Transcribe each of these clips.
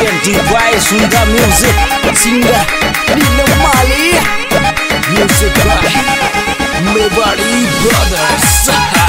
presented by Sunda Music, singer Nina Mali, music by Mewari Brothers.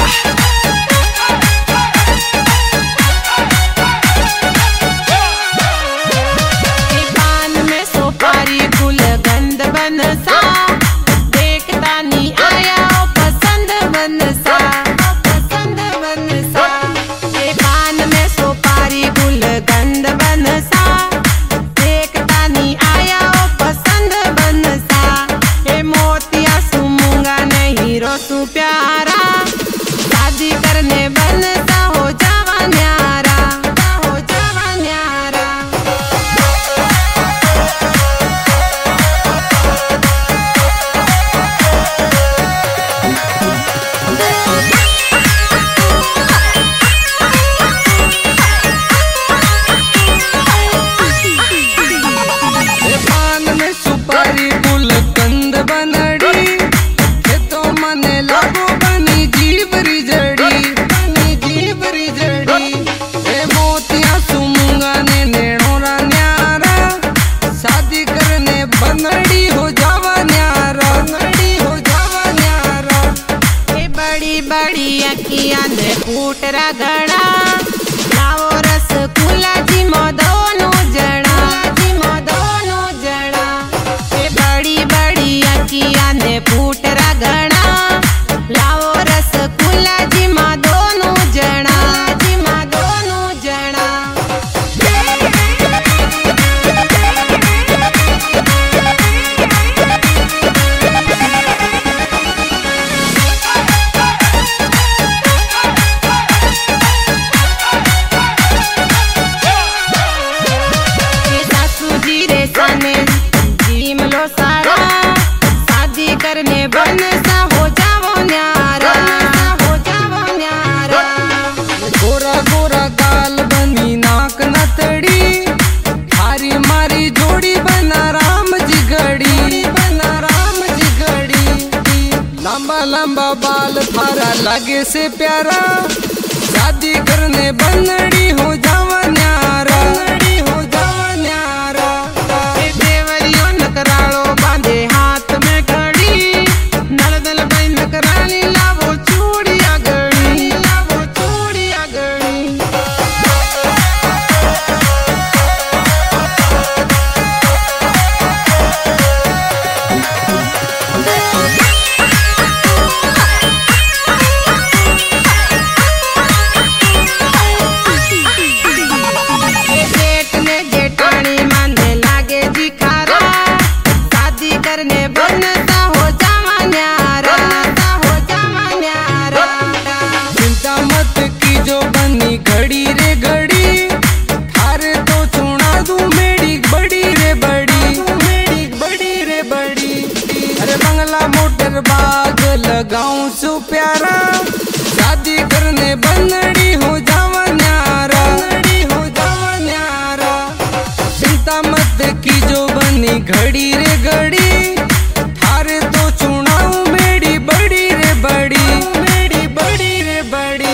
तू प्यारा शादी करने बनता हो जावा न्यारा, हो जावा न्यारा। पान में सुपारी गुलकंद बनड़ी मने लागो बनी जीवरी जड़ी, बनी जीवरी जड़ी। ए मोतिया सुमूंगा ने नेणोरा न्यारा शादी करने बनड़ी हो जावा न्यारा, बनड़ी हो जावा न्यारा। ए बड़ी बड़ी अखियां ने फूटरा घड़ा लाओ रस कुला जी दोनों जड़ा, जी दोनों जड़ा। ए बड़ी बड़ी अखियां ने फूटरा घड़ा लाओ रस कुला जी दोनों जड़ा, जी दोनों जड़ा। सासू जी रे सने जीम लो सारा शादी करने बनसा हो जावो न्यारा, हो जावो न्यारा। गोरा गोरा गाल बनी नाक नतड़ी थारी मारी जोड़ी बना राम जी गड़ी, बना राम जी गड़ी। लंबा लंबा बाल थारा लगे से प्यारा शादी करने बनड़ी हो जावा न्यारा, बनड़ी हो जावा न्यारा। देवरियो नकरालो बांधे हाथ में घड़ी नलदल भाई नकराली लावो चूड़िया गड़ी, लावो चूड़िया गड़ी। जेठ ने जेठानी माने लागे जी खारा शादी करने बनता हो जावा न्यारा, हो जावा न्यारा। चिंता मत की जो बनी घड़ी रे घड़ी थारे तो चुना दू मेरी बड़ी रे बड़ी, मेरी बड़ी रे बड़ी। अरे बंगला मोटर बाग लगाऊं सो प्यारा शादी करने बनड़ी हो जावा न्यारा, बनड़ी हो जावा न्यारा। चिंता मत की जो बनी घड़ी रे घड़ी थारे तो चुनाऊ मेरी बड़ी रे बड़ी, मेरी बड़ी रे बड़ी।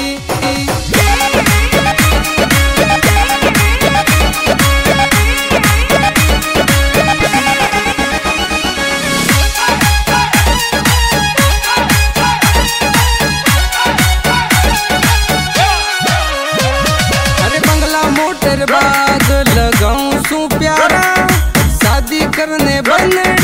अरे बंगला मोटर बाग लगाऊं सू प्यारा शादी करने बनड़ी